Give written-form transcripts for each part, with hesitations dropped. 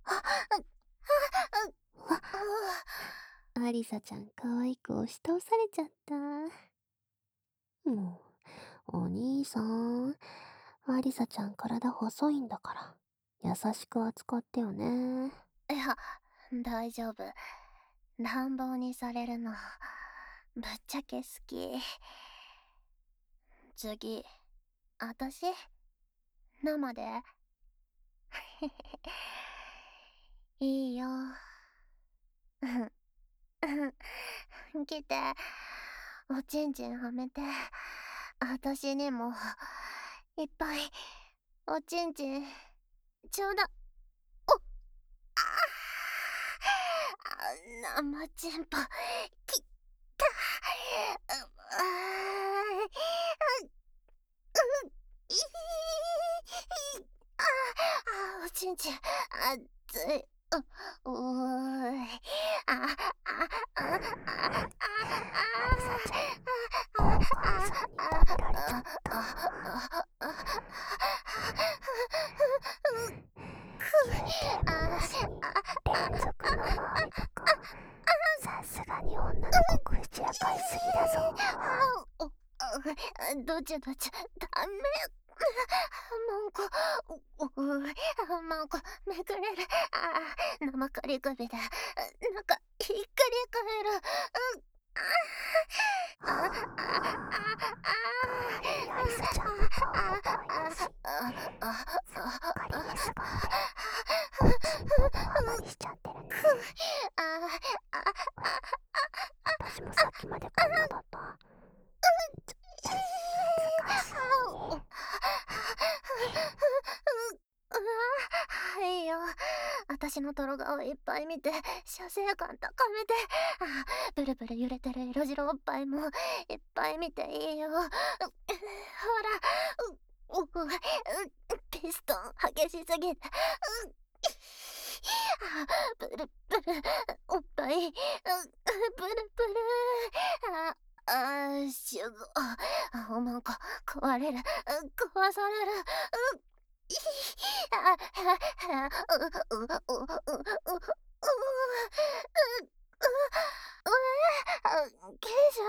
アリサちゃん可愛く押し倒されちゃった。もう、お兄さん。アリサちゃん体細いんだから、優しく扱ってよね。 いや、大丈夫。乱暴にされるの、ぶっちゃけ好き。次、あたし生でいいよ。来て、おちんちんはめて、あたしにも、いっぱい、おちんちん、ちょうだ。おっ、生チンポ、きったおちんちん、熱い。おーい。 アリサちゃん、お母さんに食べられちゃった。連続の回りとか、さすがに女の子口やかいすぎだぞ。 どちゃどちゃ、ダメ。マンコ、めくれる。生カリ首で、なんか、ひっくり返る。 アリサちゃんの顔も可愛らしい。すっかりですが、おちんぽドハマりしちゃってるね。私もさっきまでこんなだった。恥ずかしい。 はいよ。私のトロ顔いっぱい見て、射精感高めて、ブルブル揺れてる色白おっぱいもいっぱい見ていいよ。ほら、ピストン激しすぎて。ブルブル、おっぱい、ブルブル。シュゴ、おまんこ、壊れる、壊される。刑事、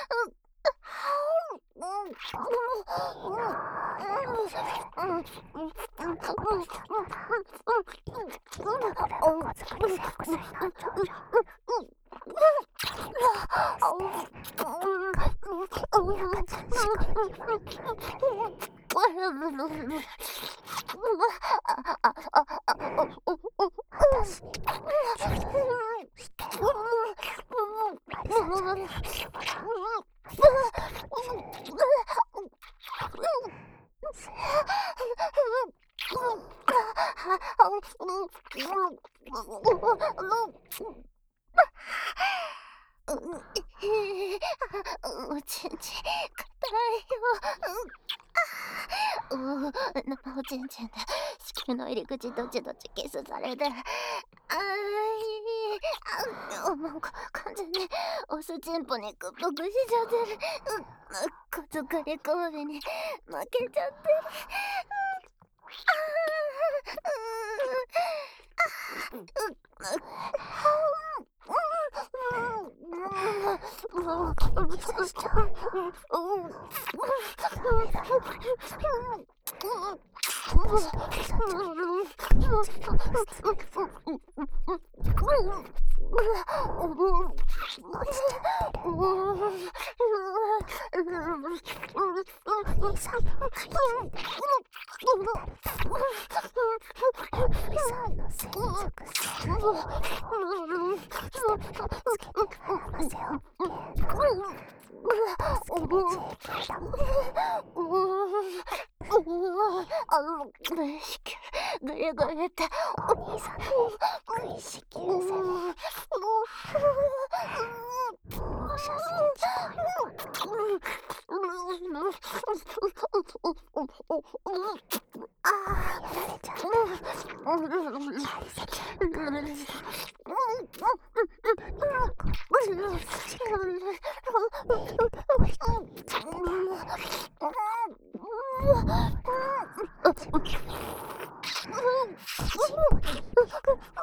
おちんちん、硬いよ。生おちんちんで、子宮の入り口どっちキスされて。なんか完全にオスチンポに屈服しちゃってる。小作り神戸に負けちゃってる。ぐれぐれってお兄さんの食いしきるぜ。お写真近いのかな。やられちゃった。アリサちゃんが何がこっちに近い。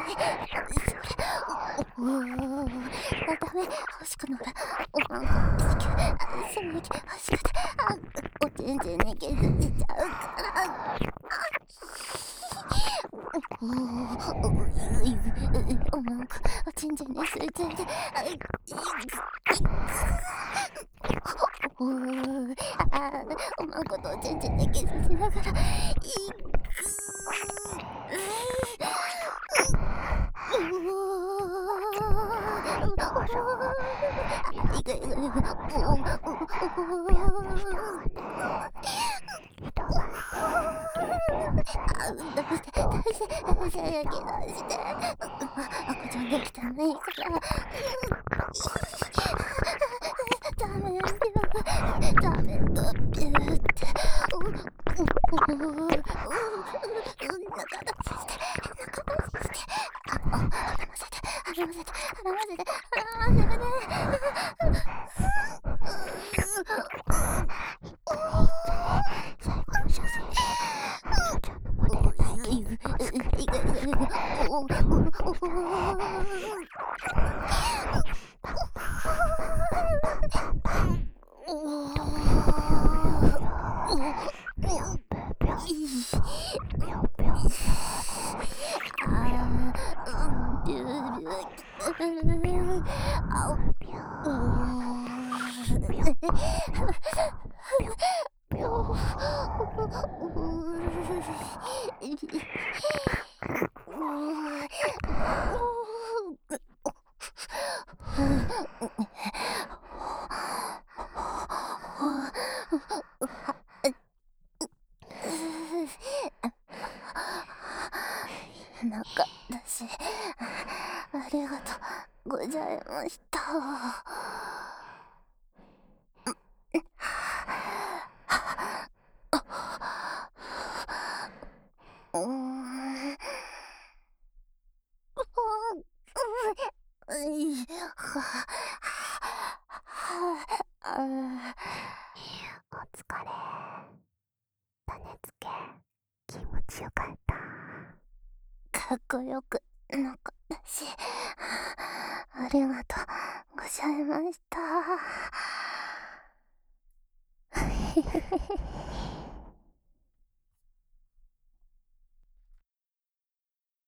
ダメ、欲しくなる。その息欲しくて、おちんちんにキスしちゃうから。なんかおちんちんに吸い付いて、おまんことおちんちんにキスしながら、赤ちゃんできたらいいから。ダメだピューって。中出しして。払わせて。 最後の射精。ちゃんのモデル体中だし、ありがとうございました。 お疲れ。種付け気持ちよかった。 かっこよくなかったし、ありがとうございました。